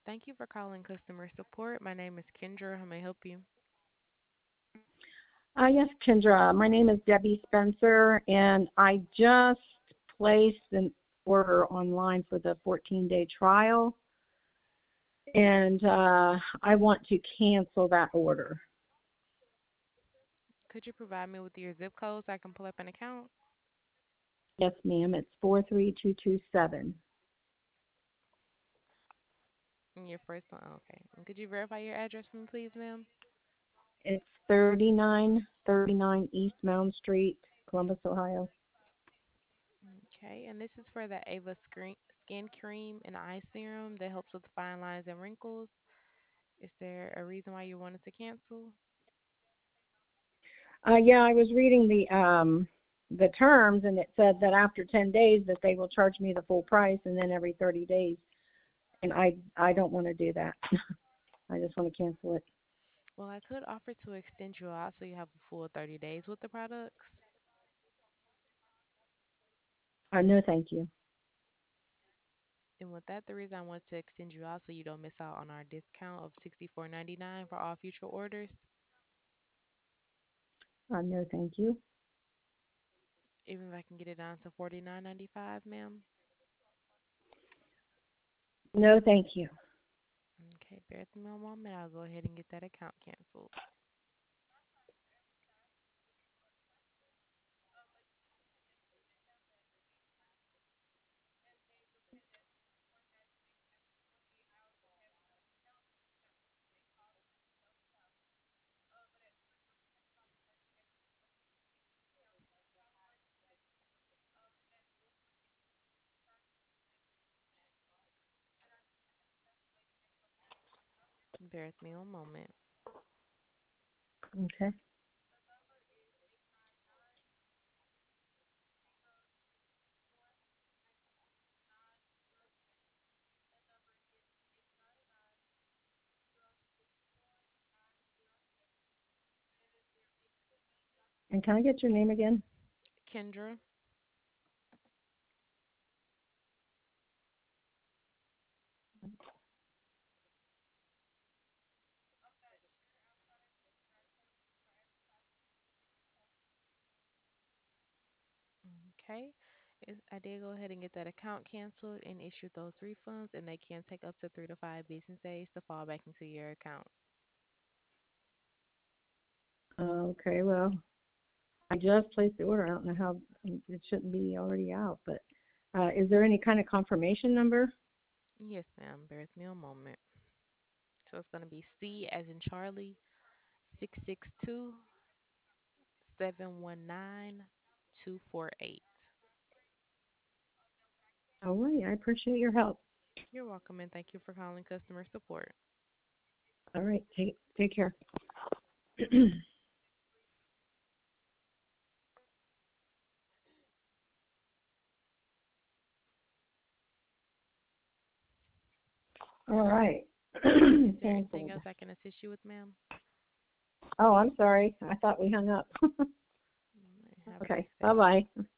Thank you for calling customer support. My name is Kendra. How may I help you? Yes, Kendra. My name is Debbie Spencer, and I just placed an order online for the 14-day trial, and I want to cancel that order. Could you provide me with your zip code so I can pull up an account? Yes, ma'am. It's 43227. And your first one? Okay. And could you verify your address for me, please, ma'am? It's 3939 East Mound Street, Columbus, Ohio. Okay. And this is for the Skin Cream and Eye Serum that helps with fine lines and wrinkles. Is there a reason why you wanted to cancel? Yeah, I was reading the terms, and it said that after 10 days that they will charge me the full price, and then every 30 days. And I don't want to do that. I just want to cancel it. Well, I could offer to extend you out so you have a full 30 days with the products. No, thank you. And with that, the reason I want to extend you out so you don't miss out on our discount of 64.99 for all future orders. No, thank you. Even if I can get it down to 49.95, ma'am. No, thank you. Okay, bear with me a moment. I'll go ahead and get that account canceled. Bear with me a moment. Okay. And can I get your name again? Kendra, okay. I did go ahead and get that account canceled and issued those refunds, and they can take up to 3 to 5 business days to fall back into your account. Okay, well, I just placed the order. I don't know how it shouldn't be already out, but is there any kind of confirmation number? Yes, ma'am. Bear with me a moment. So it's going to be C as in Charlie, 662-719-248. All right, I appreciate your help. You're welcome, and thank you for calling customer support. All right, take care. All right. Is there anything Canceled. else I can assist you with, ma'am? Oh, I'm sorry. I thought we hung up. All right, have a Okay, nice day. bye-bye.